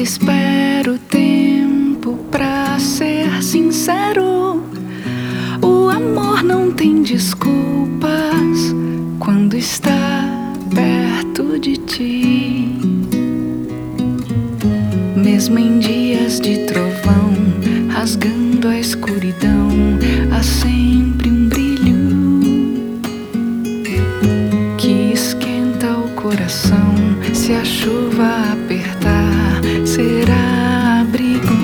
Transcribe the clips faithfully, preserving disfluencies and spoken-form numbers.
espera o tempo pra ser sincero. O amor não tem desculpas quando está perto de ti. Mesmo em dias de trovão, rasgando a escuridão, há sempre um brilho que esquenta o coração. Se a chuva apertar, será abrigo.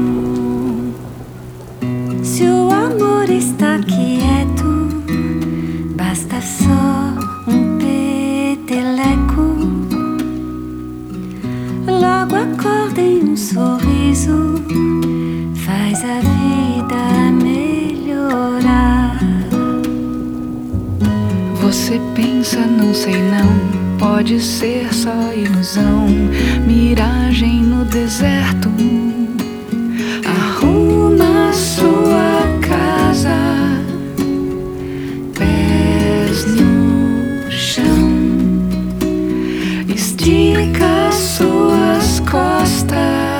Se o amor está quieto, basta só um peteleco. Logo acorda em um sorriso, faz a vida melhorar. Você pensa, não sei não, pode ser só ilusão, miragem no deserto. Arruma sua casa, pés no chão, estica suas costas.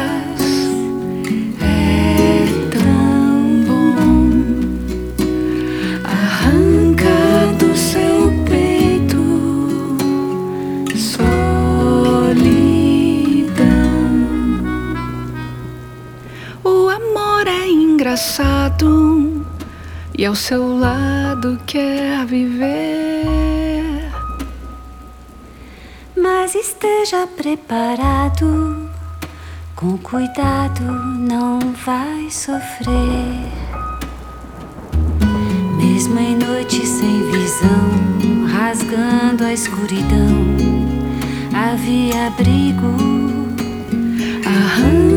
É tão bom. Arranca do seu peito o amor é engraçado e ao seu lado quer viver. Mas esteja preparado, com cuidado não vai sofrer. Mesmo em noite sem visão, rasgando a escuridão, havia abrigo. Arranca